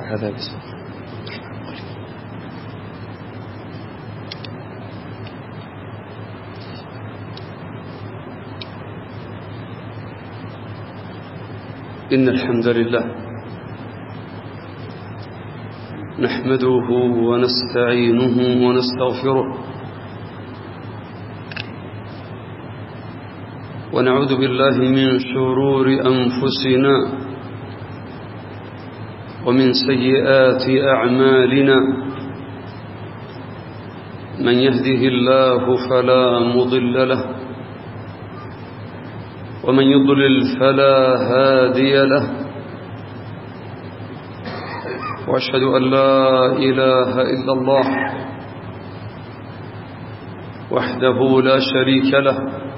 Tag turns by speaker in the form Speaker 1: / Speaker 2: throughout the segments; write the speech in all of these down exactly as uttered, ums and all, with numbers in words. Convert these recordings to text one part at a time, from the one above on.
Speaker 1: هذا بسم إن الحمد لله نحمده ونستعينه ونستغفره ونعوذ بالله من شرور أنفسنا ومن سيئات أعمالنا من يهده الله فلا مضل له ومن يضلل فلا هادي له وأشهد أن لا إله إلا الله وحده لا شريك له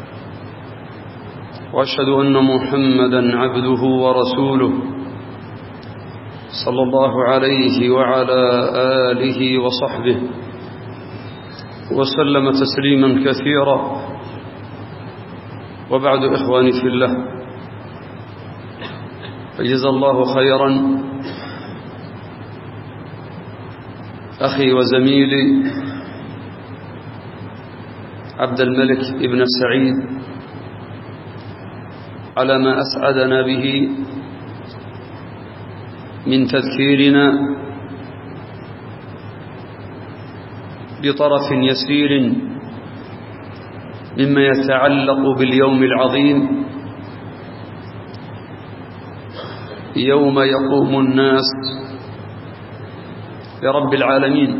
Speaker 1: وأشهد أن محمدا عبده ورسوله صلى الله عليه وعلى آله وصحبه وسلم تسليما كثيرا. وبعد إخواني في الله، فجزا الله خيرا أخي وزميلي عبد الملك ابن سعيد على ما أسعدنا به من تذكيرنا بطرف يسير مما يتعلق باليوم العظيم، يوم يقوم الناس لرب العالمين.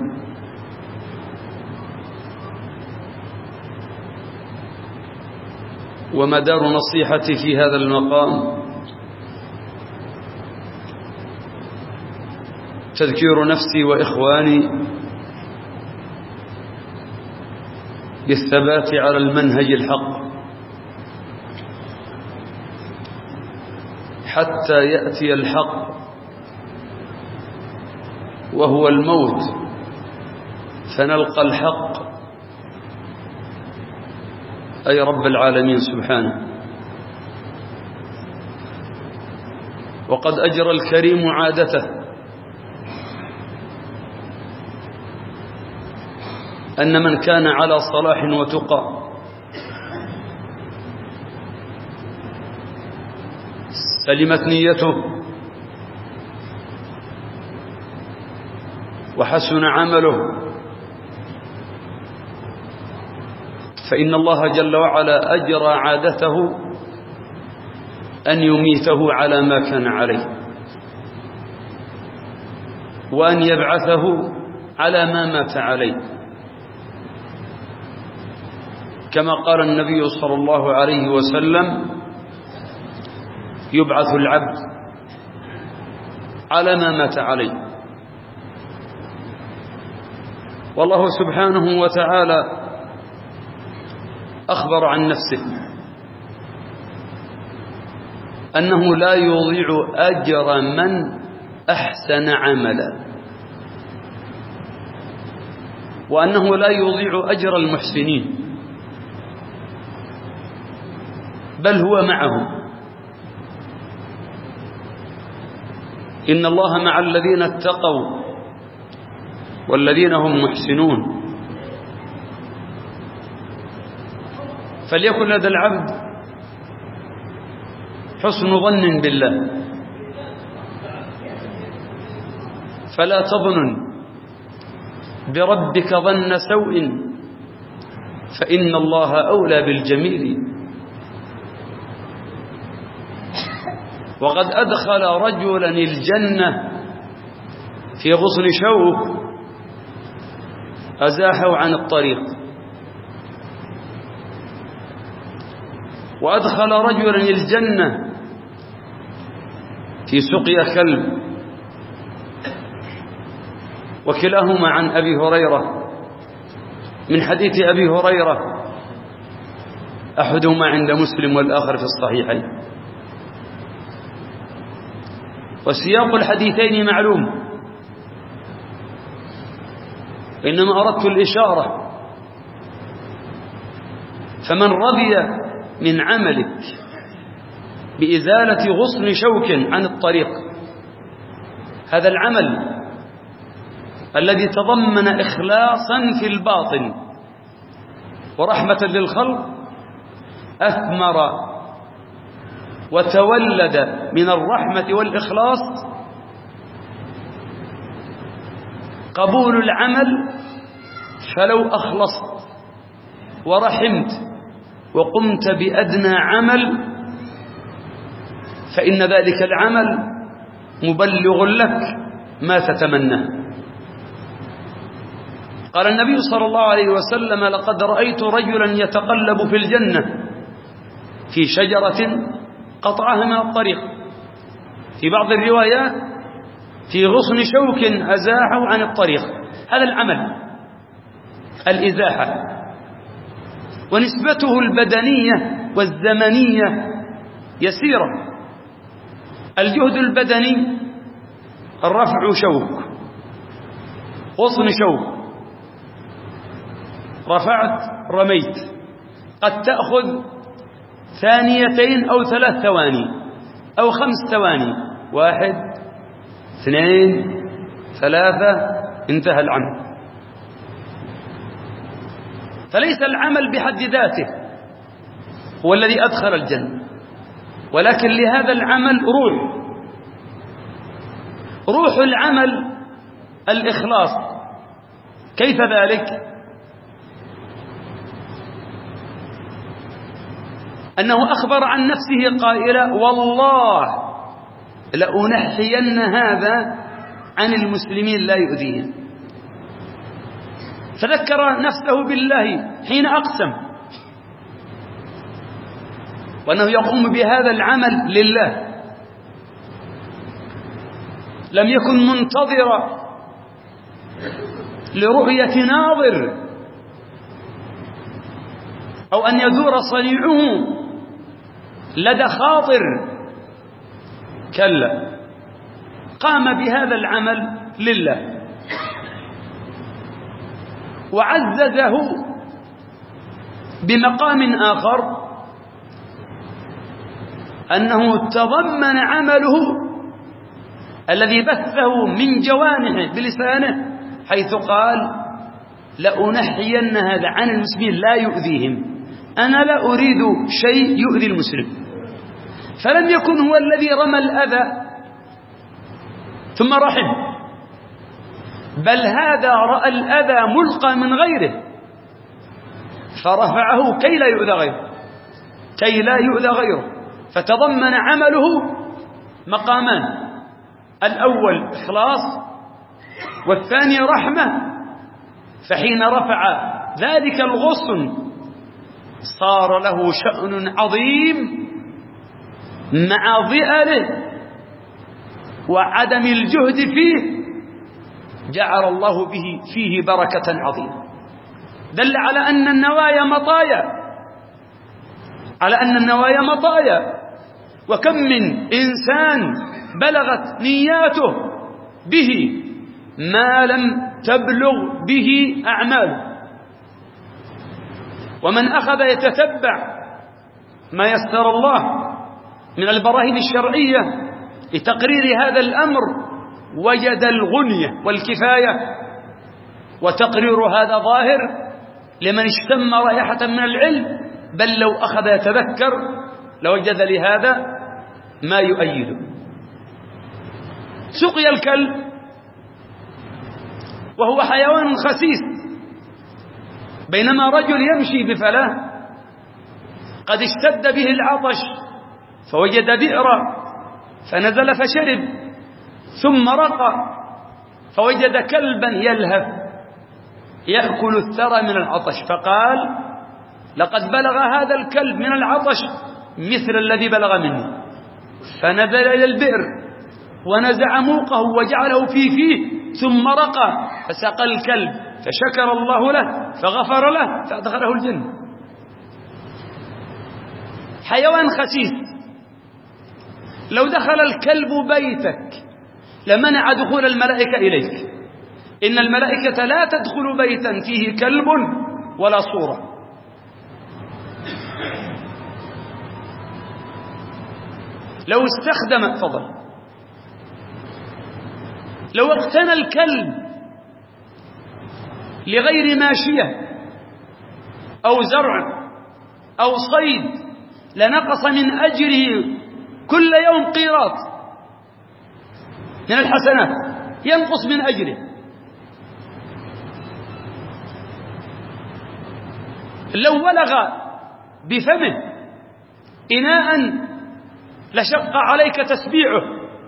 Speaker 1: ومدار نصيحتي في هذا المقام تذكير نفسي وإخواني بالثبات على المنهج الحق حتى يأتي الحق وهو الموت فنلقى الحق أي رب العالمين سبحانه. وقد أجرى الكريم عادته أن من كان على صلاح وتقى سلمت نيته وحسن عمله، فإن الله جل وعلا أجرى عادته أن يميته على ما كان عليه وأن يبعثه على ما مات عليه، كما قال النبي صلى الله عليه وسلم: يبعث العبد على ما مات عليه. والله سبحانه وتعالى أخبر عن نفسه أنه لا يضيع أجر من أحسن عملا، وأنه لا يضيع أجر المحسنين، بل هو معهم. إن الله مع الذين اتقوا والذين هم محسنون. فليكن لدى العبد حسن ظن بالله، فلا تظن بربك ظن سوء فإن الله أولى بالجميل. وقد أدخل رجلا الجنة في غصن شوك أزاحه عن الطريق، وأدخل رجلا الجنة في سقيا كلب، وكلاهما عن أبي هريرة من حديث أبي هريرة، أحدهما عند مسلم والآخر في الصحيحين. وسياق الحديثين معلوم، إنما أردت الإشارة. فمن رضي من عملك بإزالة غصن شوك عن الطريق هذا العمل الذي تضمن إخلاصا في الباطن ورحمة للخلق أثمر وتولد من الرحمة والإخلاص قبول العمل. فلو أخلصت ورحمت وقمت بأدنى عمل فإن ذلك العمل مبلغ لك ما تتمناه. قال النبي صلى الله عليه وسلم: لقد رأيت رجلا يتقلب في الجنة في شجرة قطعها من الطريق، في بعض الروايات في غصن شوك أزاحه عن الطريق. هذا العمل الإزاحة، ونسبته البدنية والزمنية يسيرة. الجهد البدني الرفع شوك، غصن شوك، رفعت رميت، قد تأخذ ثانيتين أو ثلاث ثواني أو خمس ثواني، واحد اثنين ثلاثة، انتهى العمل. فليس العمل بحد ذاته هو الذي أدخل الجنة، ولكن لهذا العمل روح. روح العمل الإخلاص. كيف ذلك؟ أنه أخبر عن نفسه قائلا: والله لأنحين هذا عن المسلمين لا يؤذيهم. فذكر نفسه بالله حين أقسم، وأنه يقوم بهذا العمل لله، لم يكن منتظرا لرؤية ناظر أو أن يدور صنيعه لدى خاطر، كلا، قام بهذا العمل لله. وعززه بمقام آخر، أنه تضمن عمله الذي بثه من جوانحه بلسانه، حيث قال: لأنحين هذا عن المسلمين لا يؤذيهم. أنا لا أريد شيء يؤذي المسلم. فلم يكن هو الذي رمى الأذى ثم رحم، بل هذا رأى الأذى ملقى من غيره فرفعه كي لا يؤذى غيره، كي لا يؤذى غيره. فتضمن عمله مقامان: الأول إخلاص، والثاني رحمة. فحين رفع ذلك الغصن صار له شأن عظيم مع ضئله وعدم الجهد فيه، جعل الله به فيه بركة عظيمة. دل على أن النوايا مطايا، على أن النوايا مطايا. وكم من إنسان بلغت نياته به ما لم تبلغ به أعماله. ومن أخذ يتتبع ما يسر الله من البراهين الشرعية لتقرير هذا الأمر وجد الغنية والكفاية. وتقرير هذا ظاهر لمن اشتم رائحة من العلم، بل لو أخذ يتذكر لوجد لهذا ما يؤيده. سقي الكلب وهو حيوان خسيس، بينما رجل يمشي بفلاة قد اشتد به العطش فوجد بئرا فنزل فشرب، ثم رقى فوجد كلبا يلهث يأكل الثرى من العطش، فقال: لقد بلغ هذا الكلب من العطش مثل الذي بلغ مني. فنزل إلى البئر ونزع موقه وجعله في فيه، ثم رقى فسقى الكلب، فشكر الله له فغفر له فأدخله الجنة. حيوان خسيس، لو دخل الكلب بيتك لمنع دخول الملائكة إليك. إن الملائكة لا تدخل بيتا فيه كلب ولا صورة. لو استخدم فضل لو اقتنى الكلب لغير ماشية أو زرع أو صيد لنقص من أجره كل يوم قيراط من الحسنات، ينقص من أجره. لو ولغ بفمه إناء لشق عليك تسبيعه،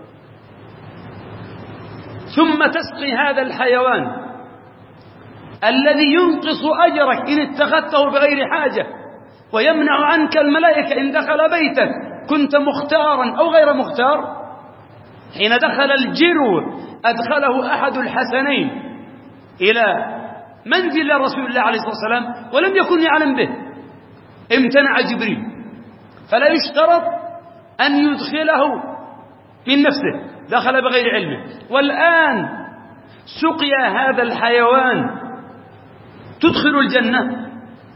Speaker 1: ثم تسقي هذا الحيوان الذي ينقص أجرك إن اتخذته بغير حاجة ويمنع عنك الملائكة إن دخل بيتك، كنت مختارا أو غير مختار. حين دخل الجرو أدخله أحد الحسنين إلى منزل رسول الله عليه الصلاة والسلام ولم يكن يعلم به، امتنع جبريل، فلا يشترط أن يدخله من نفسه، دخل بغير علمه. والآن سقيا هذا الحيوان تدخل الجنة.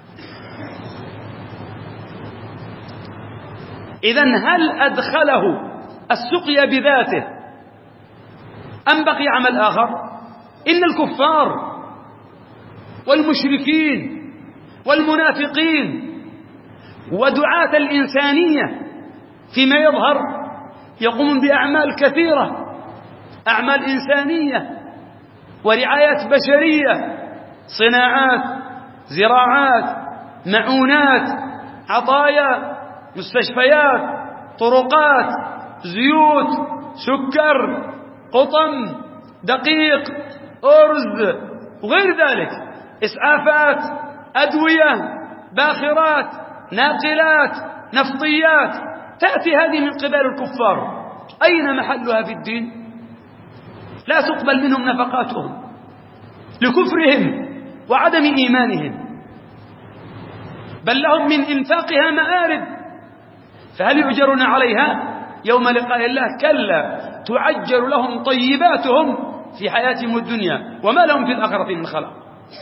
Speaker 1: إذن هل أدخله السقيا بذاته أم بقي عمل آخر؟ إن الكفار والمشركين والمنافقين ودعاة الإنسانية فيما يظهر يقومون بأعمال كثيرة، أعمال إنسانية ورعايات بشرية، صناعات، زراعات، معونات، عطايا، مستشفيات، طرقات، زيوت، سكر، قطن، دقيق، أرز وغير ذلك، إسعافات، أدوية، باخرات، ناقلات، نفطيات، تأتي هذه من قبل الكفار. أين محلها في الدين؟ لا تقبل منهم نفقاتهم لكفرهم وعدم إيمانهم، بل لهم من إنفاقها مآرب، فهل يؤجرون عليها يوم لقاء الله؟ كلا، تعجر لهم طيباتهم في حياتهم الدنيا وما لهم في الآخرة من خلاق.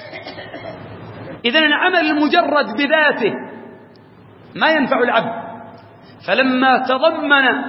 Speaker 1: إذن العمل المجرد بذاته ما ينفع العبد، فلما تضمن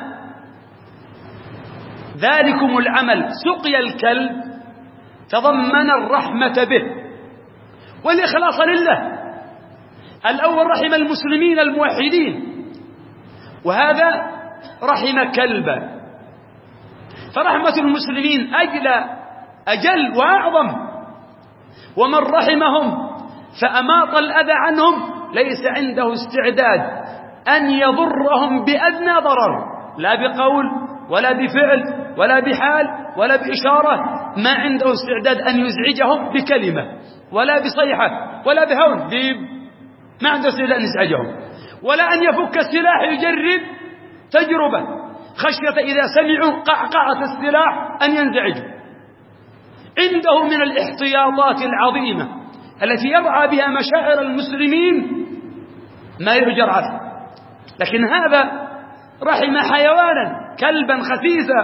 Speaker 1: ذلكم العمل سقي الكلب تضمن الرحمة به والإخلاص لله. الأول رحم المسلمين الموحدين، وهذا رحم كلبا، فرحمة المسلمين أجل أجل وأعظم، ومن رحمهم فأماط الأذى عنهم ليس عنده استعداد أن يضرهم بأدنى ضرر، لا بقول ولا بفعل ولا بحال ولا بإشارة، ما عنده استعداد أن يزعجهم بكلمة ولا بصيحة ولا بهون، ما عنده استعداد أن يزعجهم، ولا أن يفك السلاح يجرب تجربة خشية إذا سمعوا قعقعة السلاح أن ينزعجوا. عنده من الاحتياطات العظيمة التي يرعى بها مشاعر المسلمين ما يؤجر عليه. لكن هذا رحم حيوانا كلبا خسيسا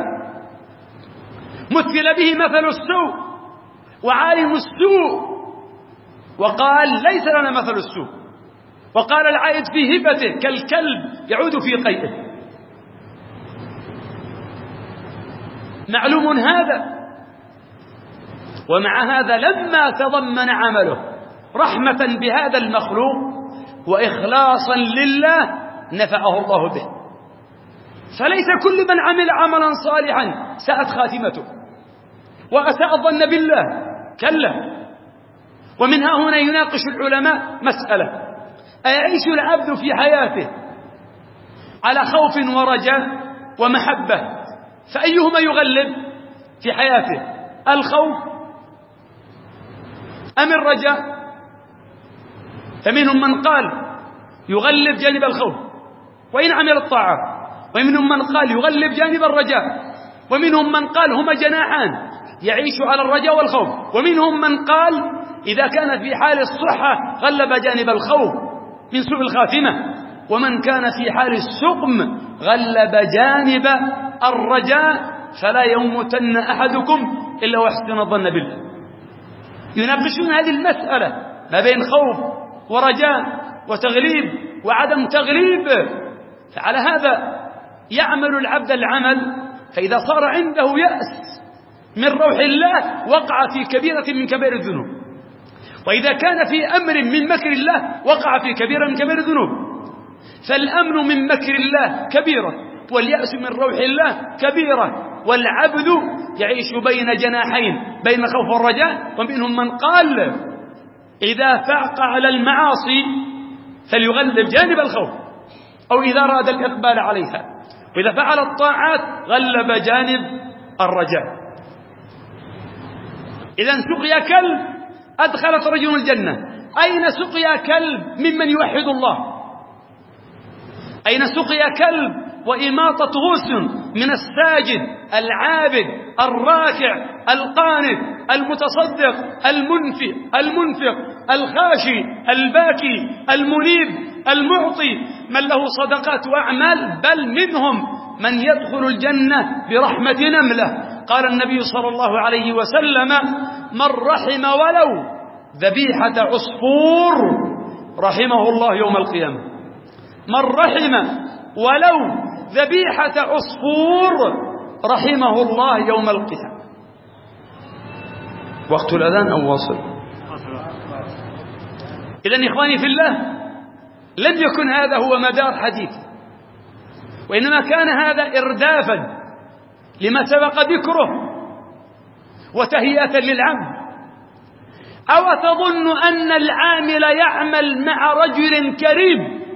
Speaker 1: مثل به مثل السوء وعالم السوء، وقال ليس لنا مثل السوء، وقال العائد في هبته كالكلب يعود في قيئه. معلوم هذا، ومع هذا لما تضمن عمله رحمة بهذا المخلوق وإخلاصا لله نفعه الله به. فليس كل من عمل عملا صالحا ساءت خاتمته وأساء الظن بالله، كلا. ومنها هنا يناقش العلماء مسألة: أيعيش العبد في حياته على خوف ورجاء ومحبة، فأيهما يغلب في حياته، الخوف أم الرجاء؟ فمنهم من قال يغلب جانب الخوف وإن عمل الطاعة، ومنهم من قال يغلب جانب الرجاء، ومنهم من قال هما جناحان يعيش على الرجاء والخوف، ومنهم من قال إذا كان في حال الصحة غلب جانب الخوف من سوء الخاتمة، ومن كان في حال السقم غلب جانب الرجاء، فلا يموتن أحدكم إلا واحسن الظن بالله. يناقشون هذه المسألة ما بين خوف ورجاء وتغليب وعدم تغليب. فعلى هذا يعمل العبد العمل، فإذا صار عنده يأس من روح الله وقع في كبيرة من كبائر الذنوب، وإذا كان في أمر من مكر الله وقع في كبيرة من كبائر الذنوب. فالأمن من مكر الله كبيرة، واليأس من روح الله كبيرة، والعبد يعيش بين جناحين، بين الخوف والرجاء. ومنهم من قال إذا فاق على المعاصي فليغلب جانب الخوف، أو إذا أراد الإقبال عليها، وإذا فعل الطاعات غلب جانب الرجاء. إذا سقيا كلب أدخلت رجل الجنة. أين سقيا كلب ممن يوحد الله؟ أين سقيا كلب وإماطة غصن من الساجد العابد الراكع القانت المتصدق المنفق المنفق الخاشي الباكي المنيب المعطي، من له صدقات وأعمال، بل منهم من يدخل الجنة برحمة نملة. قال النبي صلى الله عليه وسلم: من رحم ولو ذبيحة عصفور رحمه الله يوم القيامة. من رحم ولو ذبيحة عصفور رحمه الله يوم القيامة. وقت الأذان أو واصل؟ إذن إخواني في الله، لم يكن هذا هو مدار حديث، وإنما كان هذا إردافا لما سبق ذكره وتهيئة للعمل. أو تظن أن العامل يعمل مع رجل كريم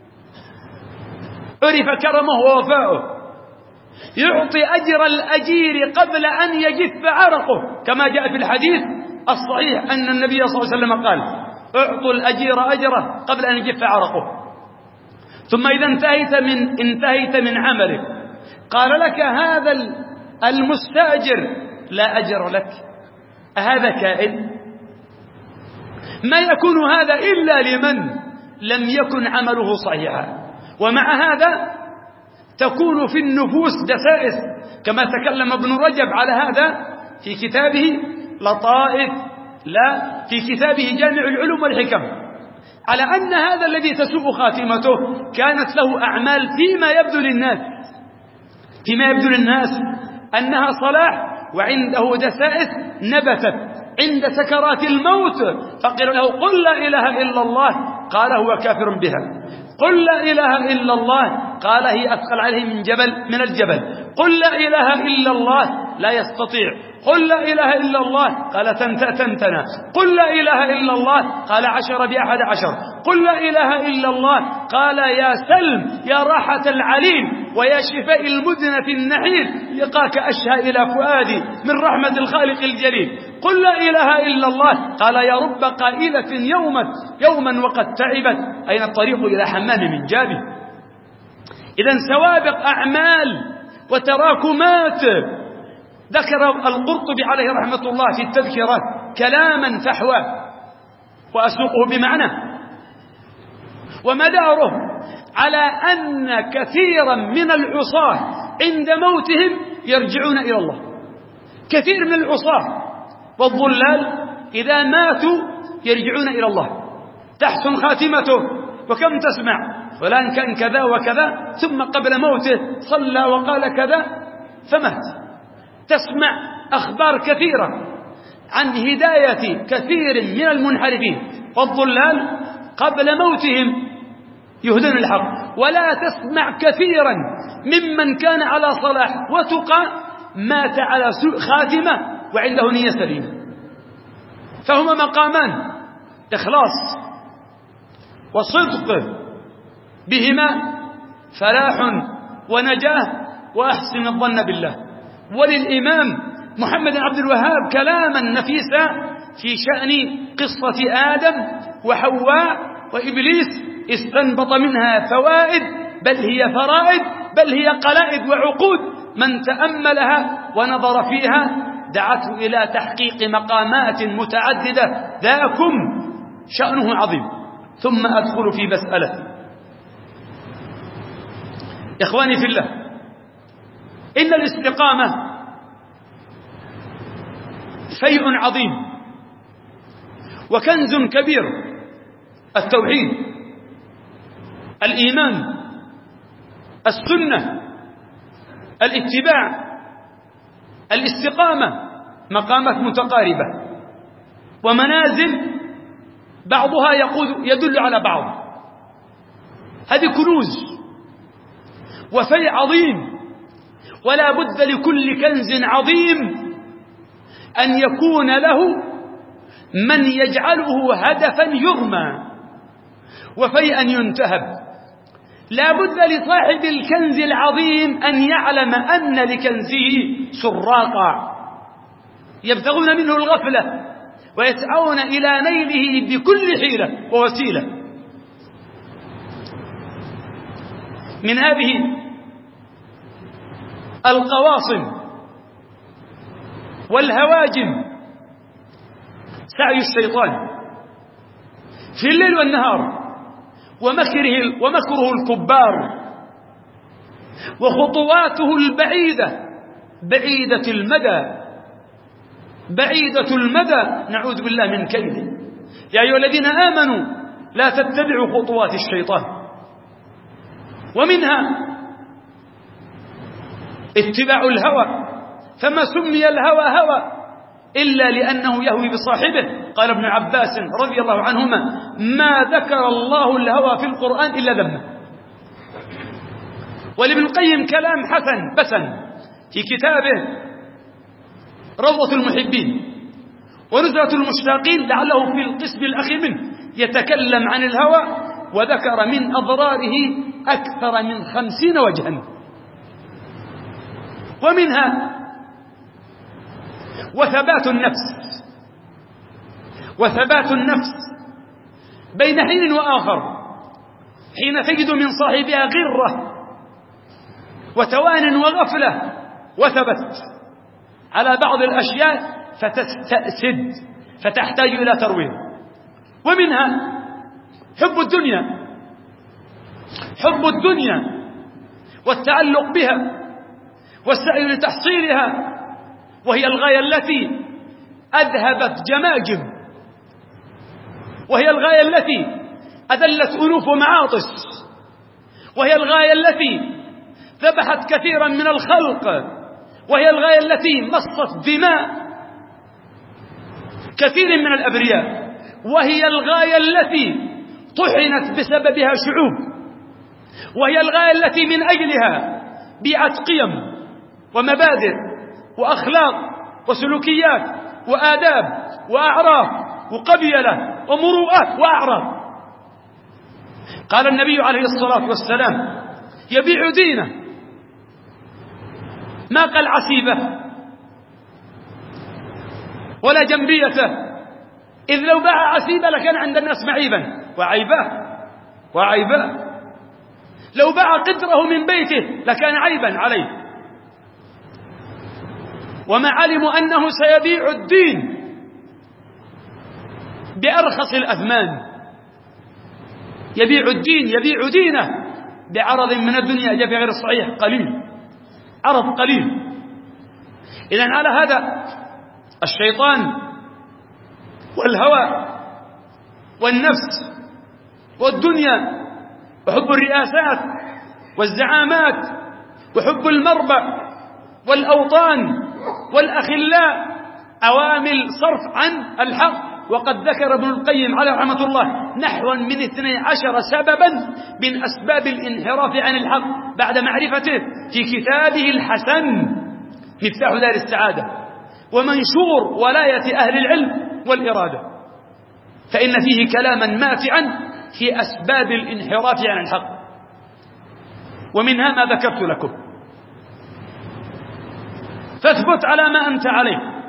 Speaker 1: عرف كرمه ووفاؤه، يعطي أجر الأجير قبل أن يجف عرقه، كما جاء في الحديث الصحيح أن النبي صلى الله عليه وسلم قال: اعطوا الأجير أجره قبل أن يجف عرقه. ثم إذا انتهيت من انتهيت من عملك قال لك هذا المستأجر لا أجر لك، أهذا كائن؟ ما يكون هذا إلا لمن لم يكن عمله صحيحا. ومع هذا تكون في النفوس دسائس، كما تكلم ابن رجب على هذا في كتابه لطائف لا في كتابه جامع العلوم والحكم، على أن هذا الذي تسوء خاتمته كانت له أعمال فيما يبدو للناس فيما يبدو للناس أنها صلاح، وعنده دسائس نبتت عند سكرات الموت، فقيل له: قل لا إله إلا الله، قال هو كافر بها. قل لا إله إلا الله، قال هي أثقل عليه من جبل من الجبل. قل لا إله إلا الله، لا يستطيع. قل لا إله إلا الله، قال تنتنا. قل لا إله إلا الله، قال عشر بأحد عشر. قل لا إله إلا الله، قال يا سلم يا راحة العليم ويا شفاء المدن في النحيل، لقاك أشهى إلى فؤادي من رحمة الخالق الجليل. قل لا إله إلا الله، قال يا رب قائلة يوما يوما وقد تعبت، أين الطريق إلى حمام من جابه. إذن سوابق أعمال وتراكمات. ذكر القرطبي عليه رحمة الله في التذكرة كلاما فحوى وأسوقه بمعنى، ومداره على أن كثيرا من العصاة عند موتهم يرجعون إلى الله. كثير من العصاة والضلال إذا ماتوا يرجعون إلى الله، تحسن خاتمته. وكم تسمع فلان كان كذا وكذا، ثم قبل موته صلى وقال كذا فمات. تسمع أخبار كثيرة عن هداية كثير من المنحرفين والضلال قبل موتهم يهدون الحق، ولا تسمع كثيرا ممن كان على صلاح وتقى مات على سوء خاتمة وعنده نية سليمة. فهما مقامان: إخلاص وصدق، بهما فلاح ونجاة وأحسن الظن بالله. وللإمام محمد بن عبد الوهاب كلاما نفيسا في شأن قصة آدم وحواء وإبليس، استنبط منها فوائد، بل هي فرائد، بل هي قلائد وعقود. من تأملها ونظر فيها دعته إلى تحقيق مقامات متعددة، ذاكم شأنه عظيم. ثم أدخل في مسألة. إخواني في الله، إن الاستقامة شيء عظيم وكنز كبير. التوحيد، الإيمان، السنة، الاتباع، الاستقامة، مقامات متقاربة ومنازل بعضها يدل على بعض. هذه كنوز وفيء عظيم، ولا بد لكل كنز عظيم أن يكون له من يجعله هدفا يرمى وفيئا ينتهب. لا بد لصاحب الكنز العظيم أن يعلم أن لكنزه سراقا يبتغون منه الغفلة ويسعون إلى نيله بكل حيلة ووسيلة. من هذه القواصم والهواجم سعي الشيطان في الليل والنهار ومكره, ومكره الكبار وخطواته البعيدة بعيدة المدى بعيدة المدى، نعوذ بالله من كيده. يا أيها الذين آمنوا لا تتبعوا خطوات الشيطان. ومنها اتباع الهوى، فما سمي الهوى هوى إلا لأنه يهوي بصاحبه. قال ابن عباس رضي الله عنهما: ما ذكر الله الهوى في القرآن إلا ذمه. ولابن القيم كلام حسن بسن في كتابه روضة المحبين ونزهة المشتاقين، لعله في القسم الأخير منه يتكلم عن الهوى وذكر من أضراره أكثر من خمسين وجها. ومنها وثبات النفس وثبات النفس بين حين وآخر، حين تجد من صاحبها غرة وتوان وغفلة وثبت على بعض الأشياء فتستأسد فتحتاج إلى ترويض. ومنها حب الدنيا حب الدنيا والتعلق بها والسعي لتحصيلها، وهي الغاية التي أذهبت جماجم، وهي الغاية التي أذلت أنوف ومعاطس، وهي الغاية التي ذبحت كثيرا من الخلق، وهي الغاية التي مصت دماء كثير من الأبرياء، وهي الغاية التي طحنت بسببها شعوب، وهي الغاية التي من أجلها بيعت قيم ومبادئ وأخلاق وسلوكيات وآداب وأعراف وقبيلة ومروءات وأعراف. قال النبي عليه الصلاة والسلام: يبيع دينه، ما قال عسيبة ولا جنبيته، إذ لو باع عسيبة لكان عند الناس معيبا وعيباه وعيباه، لو باع قدره من بيته لكان عيبا عليه. وما علموا أنه سيبيع الدين بأرخص الأثمان، يبيع الدين يبيع دينه بعرض من الدنيا جاء في غير الصحيح قليل، عرض قليل. إذن على هذا الشيطان والهوى والنفس والدنيا وحب الرئاسات والزعامات وحب المربع والأوطان والأخلاء عوامل صرف عن الحق. وقد ذكر ابن القيم عليه رحمة الله نحو من اثني عشر سببا من أسباب الانحراف عن الحق بعد معرفته في كتابه الحسن مفتاح دار السعادة ومنشور ولاية أهل العلم والإرادة، فإن فيه كلاما ماتعا في أسباب الانحراف عن الحق، ومنها ما ذكرت لكم. فاثبت على ما أنت عليه.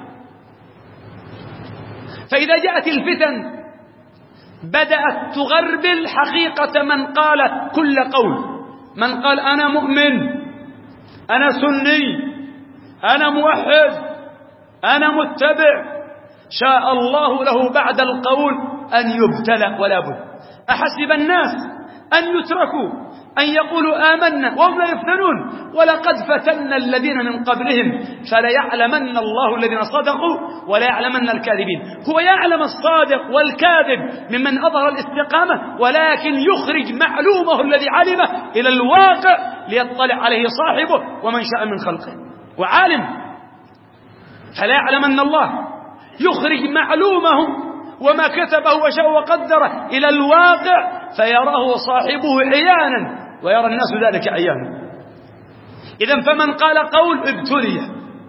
Speaker 1: فإذا جاءت الفتن بدأت تغربل حقيقة من قال كل قول، من قال أنا مؤمن، أنا سني، أنا موحد، أنا متبع، شاء الله له بعد القول أن يبتلى ولا بد. أحسب الناس أن يتركوا أن يقولوا آمنا وهم لا يفتنون، ولقد فتنا الذين من قبلهم فليعلمن الله الذين صدقوا وليعلمن الكاذبين. هو يعلم الصادق والكاذب ممن أظهر الاستقامة، ولكن يخرج معلومه الذي علمه إلى الواقع ليطلع عليه صاحبه ومن شاء من خلقه. وعالم فلا يعلم أن الله يخرج معلومه وما كتبه وشاء وقدره إلى الواقع فيراه صاحبه عيانا ويرى الناس ذلك عيانا. إذن فمن قال قول ابتلي،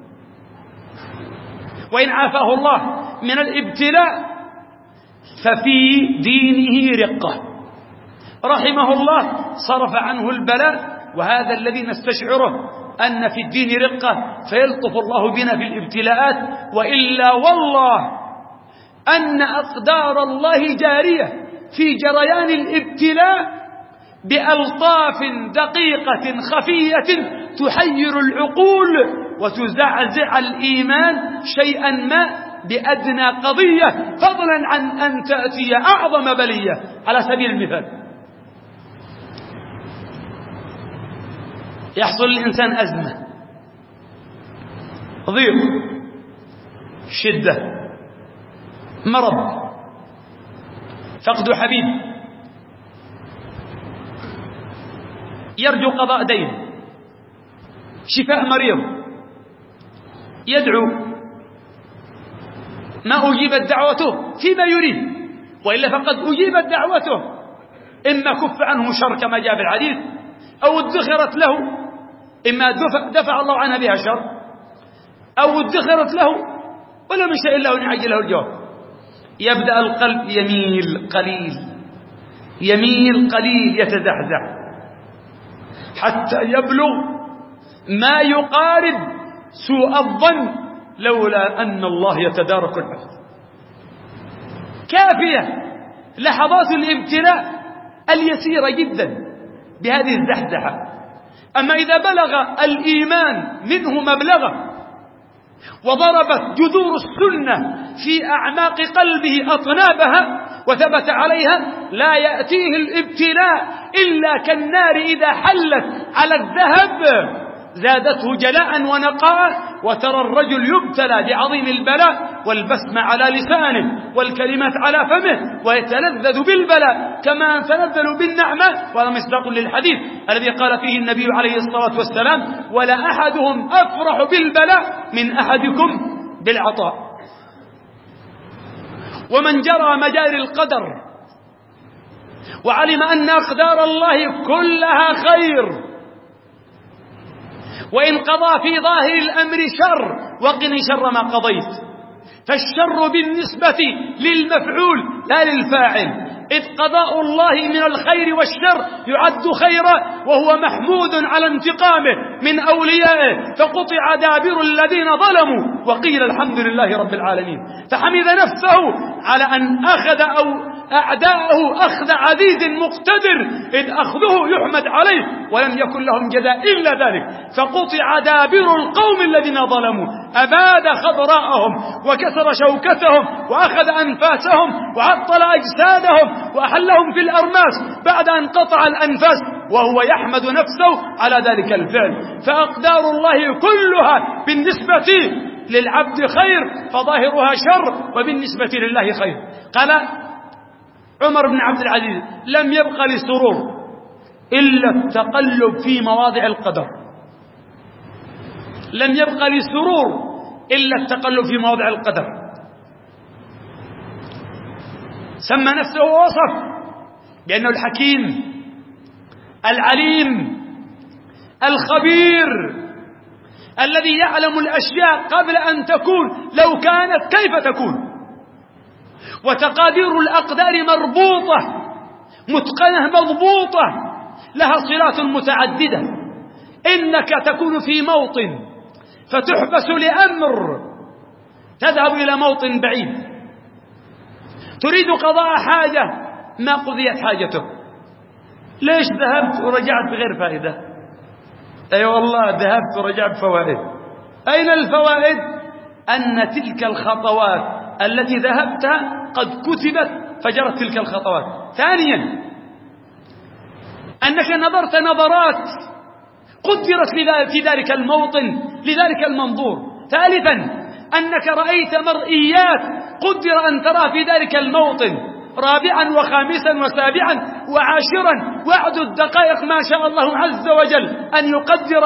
Speaker 1: وإن عافاه الله من الابتلاء ففي دينه رقة، رحمه الله صرف عنه البلاء، وهذا الذي نستشعره أن في الدين رقة فيلطف الله بنا في الابتلاءات. وإلا والله أن أقدار الله جارية في جريان الابتلاء بألطاف دقيقة خفية تحير العقول وتزعزع الإيمان شيئا ما بأدنى قضية، فضلا عن أن تأتي أعظم بلية. على سبيل المثال يحصل للإنسان أزمة، ضيق، شدة، مرض، فقد حبيب، يرجو قضاء دين، شفاء مريض، يدعو ما أجيبت دعوته فيما يريد، وإلا فقد أجيبت دعوته، إما كف عنه شر كما جاء في الحديث، أو ادخرت له، إما دفع, دفع الله عنها بها شر، أو ادخرت له ولا من شاء الله أن يعجل له الجواب. يبدأ القلب يميل قليل يميل قليل يتزحزح حتى يبلغ ما يقارب سوء الظن لولا أن الله يتدارك العبد. كافية لحظات الابتلاء اليسيرة جدا بهذه الزحزحة. أما إذا بلغ الإيمان منه مبلغه وضربت جذور السنة في أعماق قلبه أطنابها وثبت عليها، لا يأتيه الابتلاء إلا كالنار إذا حلت على الذهب زادته جلاء ونقاء. وترى الرجل يبتلى بعظيم البلاء والبسم على لسانه والكلمات على فمه ويتلذذ بالبلاء كما يتلذذ بالنعمة. وهذا مصداق للحديث الذي قال فيه النبي عليه الصلاة والسلام: ولا أحدهم أفرح بالبلاء من أحدكم بالعطاء. ومن جرى مجاري القدر وعلم أن أقدار الله كلها خير، وإن قضى في ظاهر الأمر شر وقني شر ما قضيت، فالشر بالنسبة للمفعول لا للفاعل، إذ قضاء الله من الخير والشر يعد خيرا وهو محمود على انتقامه من أوليائه، فقطع دابر الذين ظلموا وقيل الحمد لله رب العالمين. فحمد نفسه على أن أخذ أو أعداءه أخذ عزيز مقتدر، إذ أخذه يحمد عليه ولم يكن لهم جزاء إلا ذلك. فقطع دابر القوم الذين ظلموا، أباد خضراءهم وكسر شوكتهم وأخذ أنفاسهم وعطل أجسادهم وأحلهم في الأرماس بعد أن قطع الأنفاس وهو يحمد نفسه على ذلك الفعل. فأقدار الله كلها بالنسبة للعبد خير فظاهرها شر وبالنسبة لله خير. قال عمر بن عبد العزيز: لم يبق لسرور إلا التقلب في مواضع القدر. لم يبق لسرور إلا التقلب في مواضع القدر. سمى نفسه ووصف بأنه الحكيم العليم الخبير الذي يعلم الأشياء قبل أن تكون لو كانت كيف تكون، وتقادير الأقدار مربوطة متقنة مضبوطة لها صلات متعددة. إنك تكون في موطن فتحبس لأمر تذهب إلى موطن بعيد، تريد قضاء حاجة ما قضيت حاجتك، ليش ذهبت ورجعت بغير فائدة؟ أي أيوة والله ذهبت ورجعت فوائد. أين الفوائد؟ أن تلك الخطوات التي ذهبتها قد كتبت فجرت تلك الخطوات. ثانيا أنك نظرت نظرات قدرت في ذلك الموطن لذلك المنظور. ثالثا أنك رأيت مرئيات قدر أن ترى في ذلك الموطن. رابعا وخامسا وسابعا وعاشرا وعد الدقائق ما شاء الله عز وجل أن يقدره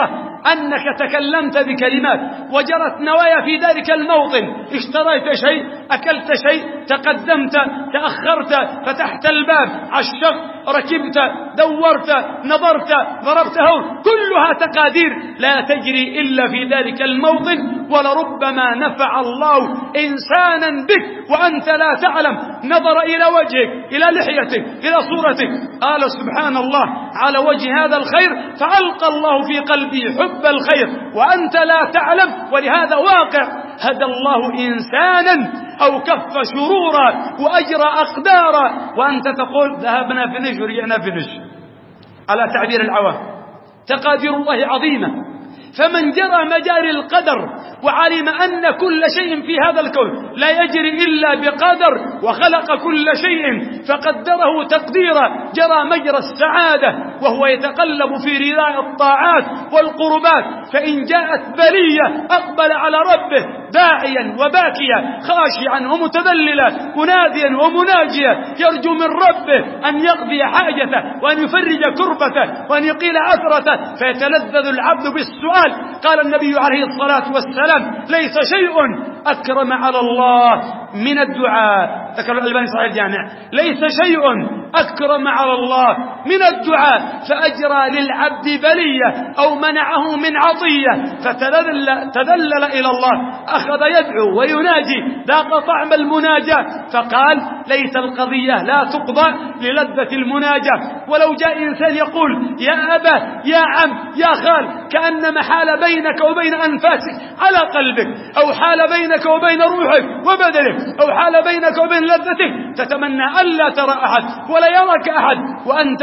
Speaker 1: أنك تكلمت بكلمات وجرت نوايا في ذلك الموطن، اشتريت شيء، أكلت شيء، تقدمت، تأخرت، فتحت الباب، عشقت، ركبت، دورت، نظرت، ضربت هون، كلها تقادير لا تجري إلا في ذلك الموطن. ولربما نفع الله إنسانا بك وأنت لا تعلم، نظر إلى وجهك، إلى لحيتك، إلى صورتك، قال سبحان الله على وجه هذا الخير، فألقى الله في قلبي حب الخير وأنت لا تعلم. ولهذا واقع هدى الله إنسانا أو كف شرورا وأجرى أقدارا، وأنت تقول ذهبنا في نج ورجعنا في نج، على تعبير العوام. تقادير الله عظيمة، فمن جرى مجاري القدر وعلم أن كل شيء في هذا الكون لا يجري إلا بقدر، وخلق كل شيء فقدره تقديرا، جرى مجرى السعادة وهو يتقلب في رداء الطاعات والقربات. فإن جاءت بلية أقبل على ربه داعيا وباكيا، خاشعا ومتذللا، مناديا ومناجيا، يرجو من ربه أن يقضي حاجته وأن يفرج كربته وأن يقيل عثرته، فيتلذذ العبد بالسؤال. قال النبي عليه الصلاة والسلام: ليس شيء أكرم على الله من الدعاء. ذكر الألباني صحيح الجامع: ليس شيء أكرم على الله من الدعاء، فأجرى للعبد بلية أو منعه من عطية فتذلل تذلل إلى الله، أخذ يدعو ويناجي، ذاق طعم المناجاة، فقال: ليس القضية لا تقضى للذة المناجاة. ولو جاء إنسان يقول: يا أبا، يا عم، يا خال، كأنما حال بينك وبين أنفاسك على قلبك، أو حال بينك وبين روحك وبدنك، أو حال بينك وبين لذتك، تتمنى ألا ترى أحد ولا يراك أحد، وأنت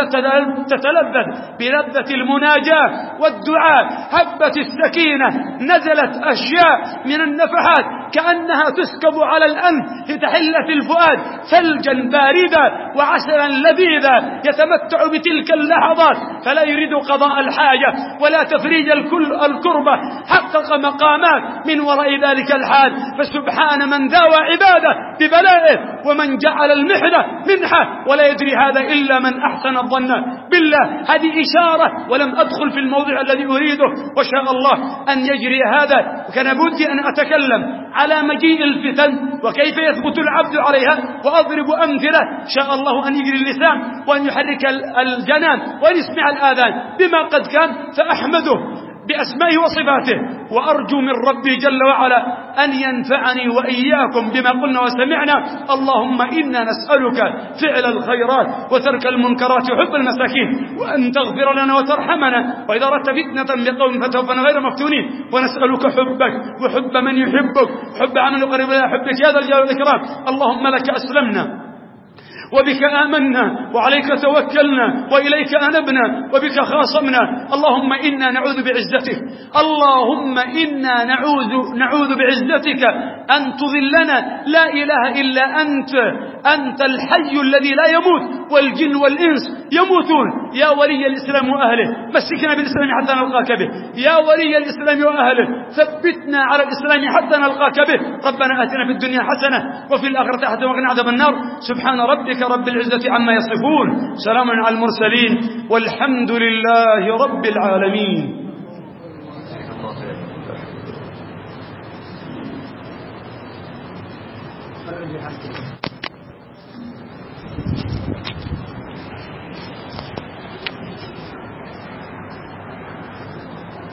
Speaker 1: تتلذذ بلذة المناجاة والدعاء. هبت السكينة، نزلت أشياء من النفحات كأنها تسكب على الأنف لتحل في الفؤاد ثلجا باردا وعسلا لذيذا، يتمتع بتلك اللحظات فلا يريد قضاء الحاجة ولا تفريج الكربة، حقق مقامات من وراء ذلك الحال. فسبحان من داوى عباده ببلائه ومن جعل المحنة منحة، ولا يدري هذا إلا من أحسن الظن بالله. هذه إشارة، ولم أدخل في الموضوع الذي أريده، وشاء الله أن يجري هذا. وكان بودي أن أتكلم على مجيء الفتن وكيف يثبت العبد عليها، وأضرب أمثلة شاء الله أن يجري اللسان وأن يحرك الجنان وأن يسمع الآذان بما قد كان، فأحمده بأسمائه وصفاته، وأرجو من ربي جل وعلا أن ينفعني وإياكم بما قلنا وسمعنا. اللهم إنا نسألك فعل الخيرات وترك المنكرات وحب المساكين، وأن تغفر لنا وترحمنا، وإذا أردت فتنة بقوم فتوفنا غير مفتونين. ونسألك حبك وحب من يحبك، حب عمل قريب إلى حبك يا ذا الجلال والإكرام. اللهم لك أسلمنا وبك آمنا وعليك توكلنا وإليك أنبنا وبك خاصمنا. اللهم إنا نعوذ بعزتك اللهم إنا نعوذ نعوذ بعزتك أن تضلنا. لا إله إلا أنت، أنت الحي الذي لا يموت، والجن والإنس يموتون. يا ولي الإسلام وأهله، مسكنا بالإسلام حتى نلقاك به. يا ولي الإسلام وأهله، ثبتنا على الإسلام حتى نلقاك به. ربنا آتنا في الدنيا حسنة وفي الآخرة حسنة وقنا عذاب النار. سبحان ربك رب العزة عما يصفون، سلام على المرسلين، والحمد لله رب العالمين.